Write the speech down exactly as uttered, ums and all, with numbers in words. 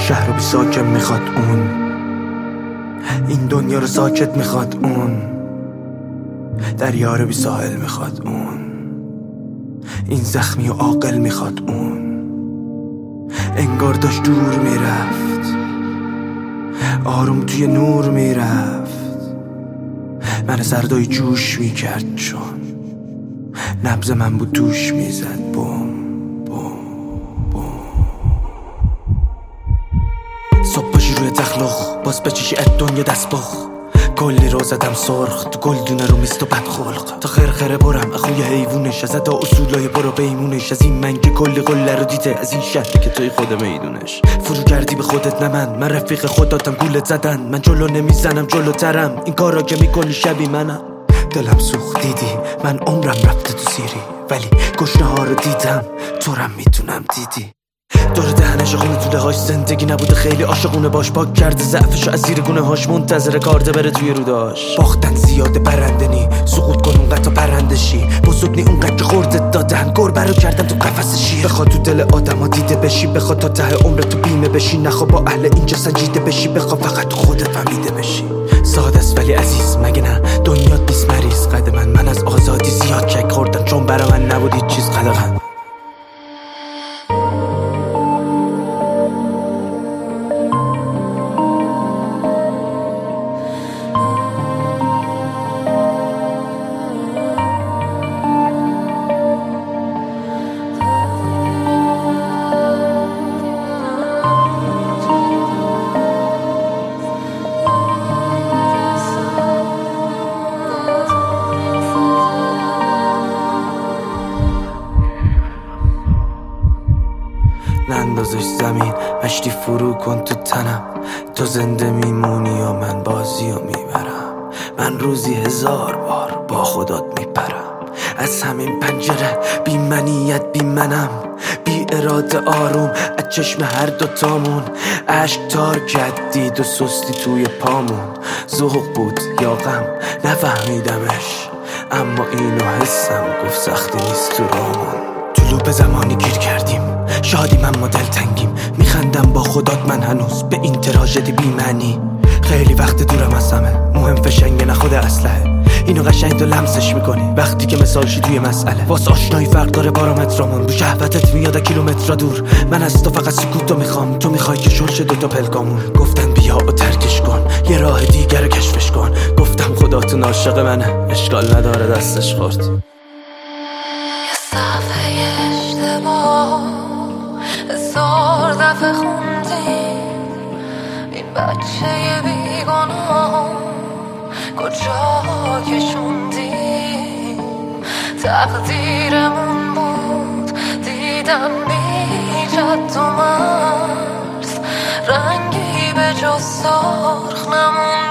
شهر رو بی ساکن میخواد اون، این دنیا رو ساکت میخواد اون، دریا رو بی ساحل میخواد اون، این زخمی و عاقل میخواد اون. انگار داشت دور میرفت، آروم توی نور میرفت، من سردای جوش میکرد چون نبض من بود توش میزد بوم بوم بوم. صبح باشی روی تخلق باز بچشی ات دنیا دست بخ، کلی رو زدم سرخ تو گلدونه رو میست و بدخلق، تا خرخره برم اخوی حیوونش، از ادا اصولای برو بیمونش، از این من که کلی قله رو دیده، از این شهری که توی خود میدونش. فرو کردی به خودت نه من، من رفیق خوداتم گولت زدن، من جلو نمیزنم جلوترم، این کارا که میکنی شبی منم. دلم سوخت دیدی من عمرم رفته تو سیری، ولی گشنه ها رو دیدم تو رم میتونم دیدی. دور دهنش خونه توده هاش زندگی نبوده خیلی عاشقونه باش، پاک کرده ضعفشو از زیر گونه هاش، منتظر کارده بره توی روداش. باختن زیاده برنده نی، سقوط کن اونقدر تا پرنده شی، بزرگ نی اونقدر که خوردت دادن، گربه رو کردن تو قفس شیر. بخواد تو دل آدم ها دیده بشی، بخواد تا ته عمر تو بیمه بشی، نخواه با اهل اینجا سنجیده بشی، بخواه فقط تو خودت فهمیده بشی. ساده است ولی عزیز مگه نه دنیات بیست مریض، قد من من از آزادی زیاد کک خوردم، چون برا من نبود هیچ چیز قدغن. نندازش زمین مشتی فرو کن تو تنم، تو زنده میمونی و من بازی رو میبرم، من روزی هزار بار با خودت میپرم، از همین پنجره بی منیت بی منم، بی اراده آروم از چشم هر دوتامون، عشق تار کردید و سستی توی پامون، ذوق بود یا غم نفهمیدمش، اما اینو حسم گفت سختی نیست تو رامون. تو لوپ زمانی گیر کردیم، شادیم اما دلتنگیم، میخندم با خودات من هنوز به این تراژدی بی معنی، خیلی وقت دورم از همه، مهم فشنگه نخود اسلحه، اینو قشنگ تو لمسش میکنی وقتی که مثالشی توی مسئله، واسه آشنایی فرق داره بارامترامون، رو شهوتت میاد کیلومتر دور، من از تو فقط سکوتو میخوام، تو میخوای که شلش دوتا پلکامون. گفتن بیا و ترکش کن یه راه دیگر رو کشفش کن، گفتم خداتون عاشق منه اشکال نداره دستش خورد. صفحه اشتباه هزار دفعه خوندیم، این بچه بیگناه کجا کشوندیم، تقدیرمون بود دیدم بی جد و مرز، رنگی به جز سرخ نمون